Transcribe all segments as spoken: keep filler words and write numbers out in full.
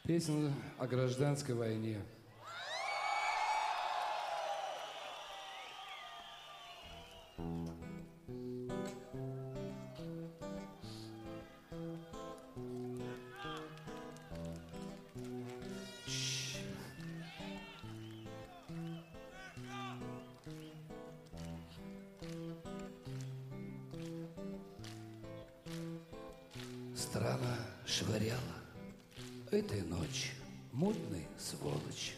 Песня о гражданской войне. Страна швыряла этой ночью мутной сволочь.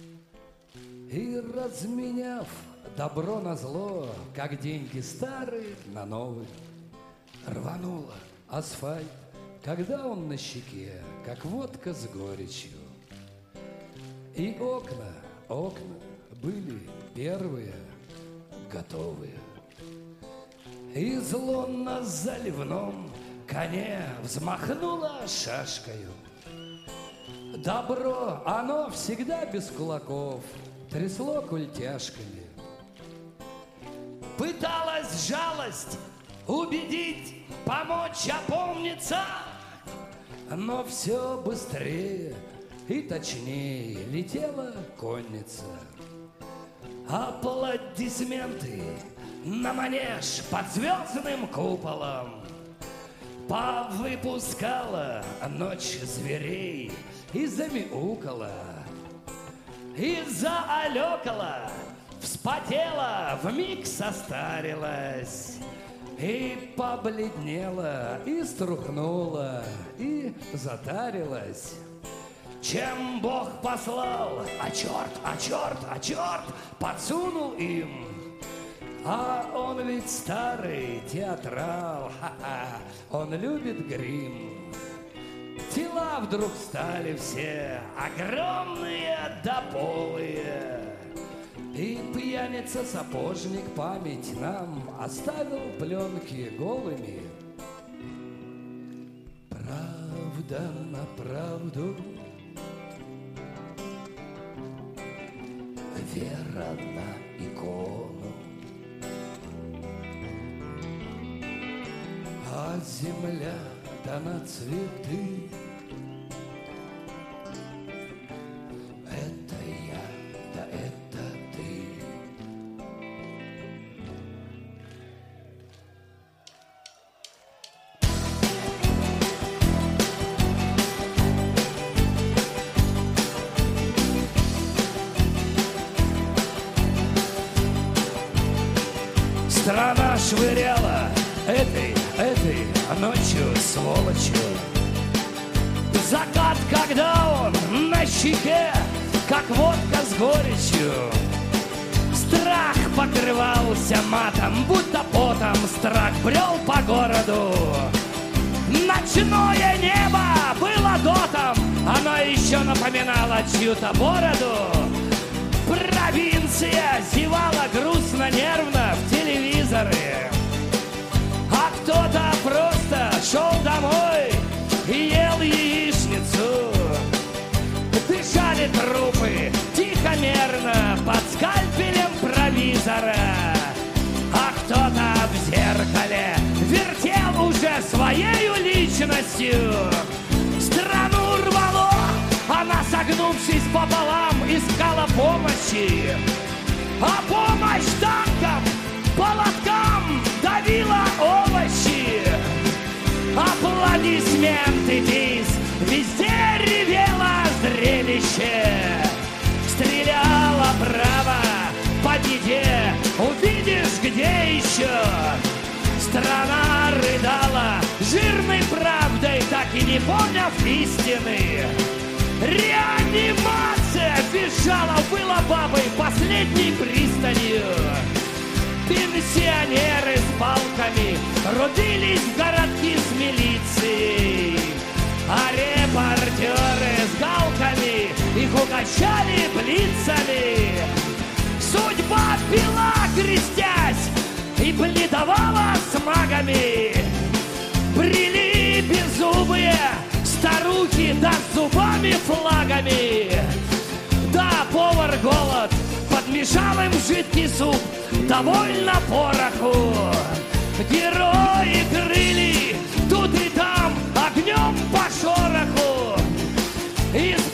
И разменяв добро на зло, как деньги старые на новые, рванула асфальт, когда он на щеке, как водка с горечью. И окна, окна были первые, готовые. И зло на заливном коне взмахнуло шашкою. Добро, оно всегда без кулаков, трясло культяшками. Пыталась жалость убедить, помочь опомниться, но все быстрее и точнее летела конница. Аплодисменты на манеж под звездным куполом повыпускала ночь зверей и замяукала, и заалекала, вспотела, вмиг состарилась, и побледнела, и струхнула, и затарилась. Чем Бог послал, а черт, а черт, а черт подсунул им. А он ведь старый театрал, ха-ха, он любит грим. Тела вдруг стали все огромные да полые. И пьяница-сапожник память нам оставил пленки голыми. Правда на правду, вера на икону. А земля да на цветы. Это я, да это ты. Страна швыряла этой, этой ночью сволочью. Закат, когда он на щеке, как водка с горечью. Страх покрывался матом, будто потом страх брел по городу. Ночное небо было дотом, оно еще напоминало чью-то бороду. Провинция зевала грустно-нервно в телевизоры, а кто-то просто шел домой и ел яичницу. Дышали трупы тихо-мерно под скальпелем провизора, а кто-то в зеркале вертел уже своею личностью. Страну рвало, она, согнувшись пополам, искала помощи, а помощь танкам, полоткам давила овощи. Аплодисменты, бис, везде ревело зрелище. Стреляла право по беде, увидишь, где еще. Страна рыдала жирной правдой, так и не поняв истины. Реанимация визжала, была бабой последней пристанью. Пенсионеры с палками рубились в городки с милицией, а репортеры с галками их угощали блицами. Судьба пила, крестясь, и бледовала с магами. Брели беззубые старухи, да с зубами флагами. Да, повар голод подмешал им жидкий суп, довольно пороху. Герои крыли тут и там огнем по шороху. Из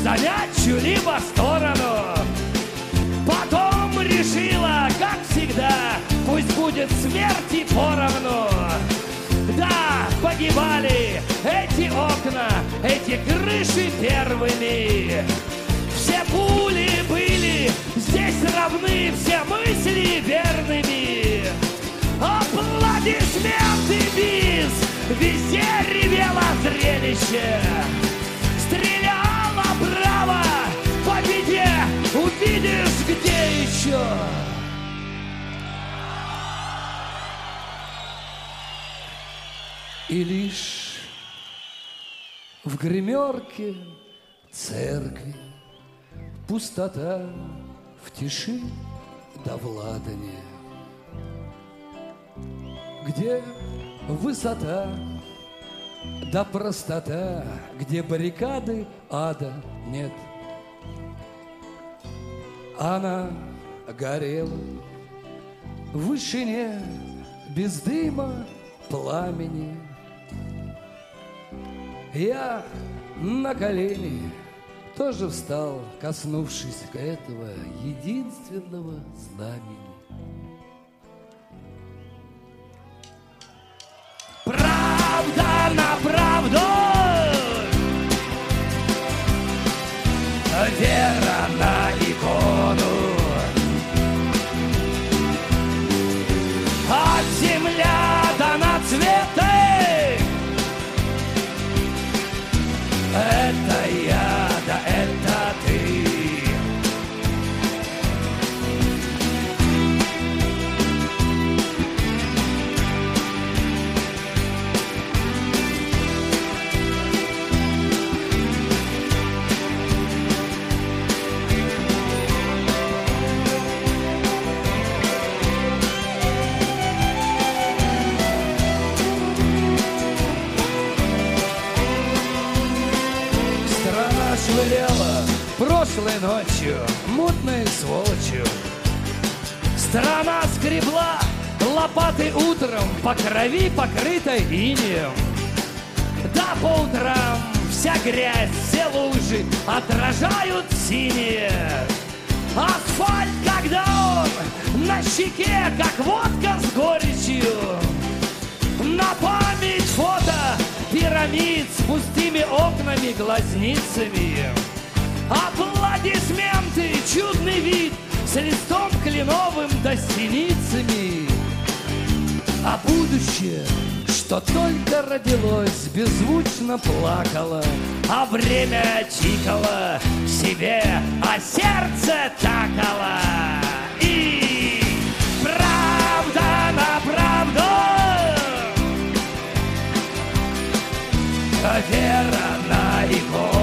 занять чью-либо сторону. Потом решила, как всегда, пусть будет смерти поровну. Да, погибали эти окна, эти крыши первыми. Все пули были здесь равны, все мысли верными. Аплодисменты бис, везде ревело зрелище. Стреляла браво, победе увидишь где еще. И лишь в гримерке церкви пустота в тиши да в ладане, где высота да простота, где баррикады ада нет. Она горела в вышине без дыма пламени. Я на колени тоже встал, коснувшись этого единственного знамени. Правда на правду, вера на икону. От земля да на цветы. Это я, да это ты. Швыряла прошлой ночью мутной сволочью. Страна скребла лопатой утром по крови, покрытой инеем. Да по утрам вся грязь, все лужи отражают синие. Асфальт, когда он на щеке, как водка с горечью. На память фото пирамид с пустыми окнами, глазницами. Аплодисменты, чудный вид с листом кленовым да синицами. А будущее, что только родилось, беззвучно плакало, а время тикало себе, а сердце такало. И правда на правду, вера на икону.